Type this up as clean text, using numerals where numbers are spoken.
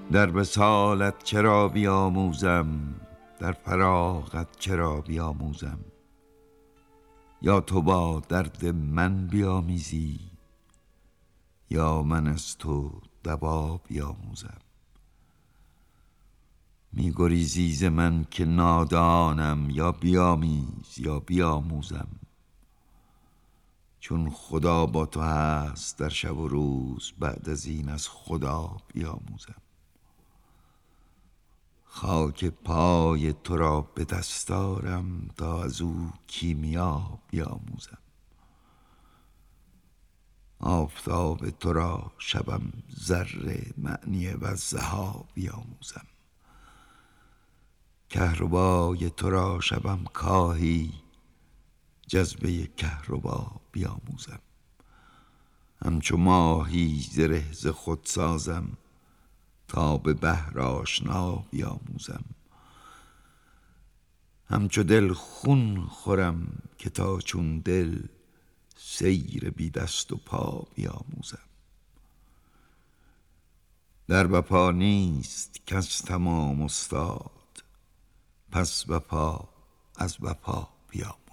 در وصالت چرا بیاموزم، در فراقت چرا بیاموزم؟ یا تو با درد من بیامیزی، یا من از تو دوا بیاموزم. می گریزی ز من که نادانم، یا بیامیز یا بیاموزم. چون خدا با تو هست در شب و روز، بعد از این از خدا بیاموزم. خاک پای تو را به دست آرم، تا از او کیمیا بیاموزم. آفتاب تو را شبم ذره معنی والضحی بیاموزم. کهربای تو را شبم کاهی، جذبه کهربا بیاموزم. همچو ماهی زره ز خود سازم، تا به بحر آشنا بیاموزم. همچو دل خون خورم که تا چون دل، سیر بی دست و پا بیاموزم. در وفا نیست کس تمام استاد، پس وفا از وفا بیاموزم.